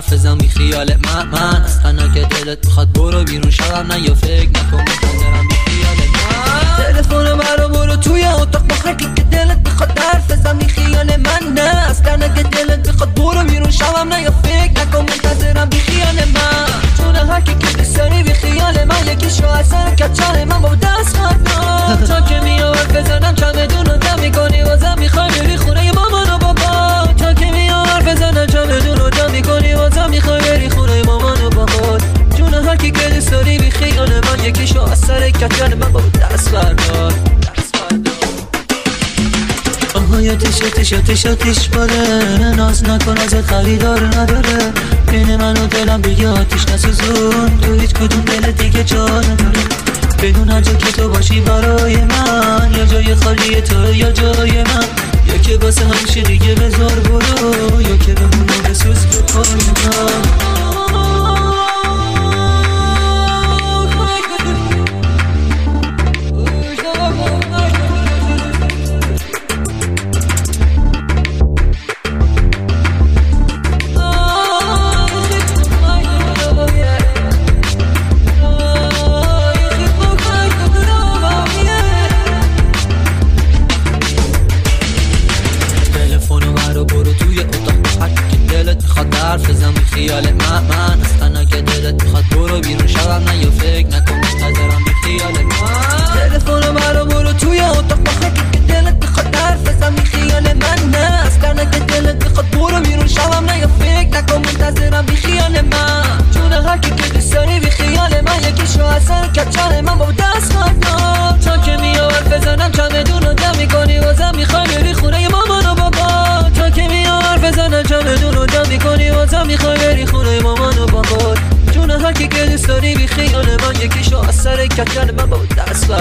حرف بزن بی خیال من اصلا که دلت بخواد برو بیرون شبم نه یا فکر نکن منتظرم بی خیال من. تلفن برو برو توی اتاق بخرکی که دلت بخواد حرف بزن بی خیال من نه اصلا که دلت بخواد برو بیرون شبم نه یا فکر نکن منتظرم بی خیال من. چون هر کی که دوست داری بی خیال من یکیشو اثر کچل من با دست خواهد تا که میاد بزنم چمدون رو جمع میکنی واسم میخوای بری خونه مامان و بابا. تا که میاد بزنم چمدون رو جمع میکنی واسم میخوای بری خونه مامان و بابا. جون هر کی که دوست داری بی خیال من یکیشو اثر کچل من با دست بردار. آتیش باره ناز نکن ازت خریدار نداره بین من و دلم دیگه آتیش نسوزون تو هیچ کدوم دل دیگه جا نداره. بدون هر جا که تو باشی برای من یا جای خالی تو یا جای من یا که واسه همیشه دیگه بذار برو یا که بمونو بسوز به پای من. حرف بزن بی خیال من اصلا که دلت میخواد برو بیرون شبم نه یا فکر نکن منتظرم بی خیال من. تلفن برو برو توی اتاق بخرکی که دلت میخواد حرف بزن بی خیال من نه اصلا که دلت میخواد برو بیرون شبم نه یا فکر نکن منتظرم بی خیال من. چون هر کی که دوست داری بی خیال من یکیشو اثر کچل من با دست خواهد تا که میاد بزنم چمدون رو جمع میکنی واسم میخوای بری خونه مامان و بابا. تا که میاد بزنم چمدون رو جمع میکنی واسم میخوای بری خونه مامان و بابا. جون هر کی که دوست داری بی خیال من یکیشو اثر کچل من با دست